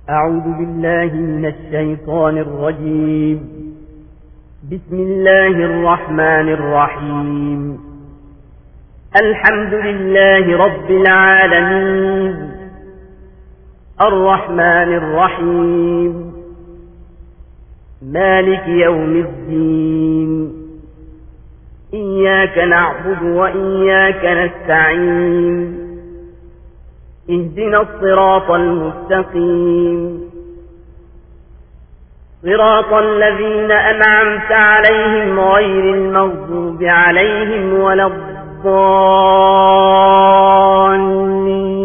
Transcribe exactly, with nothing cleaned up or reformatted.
أعوذ بالله من الشيطان الرجيم. بسم الله الرحمن الرحيم. الحمد لله رب العالمين الرحمن الرحيم مالك يوم الدين. إياك نعبد وإياك نستعين. اهدنا الصراط المستقيم صراط الذين أنعمت عليهم غير المغضوب عليهم ولا الضالين.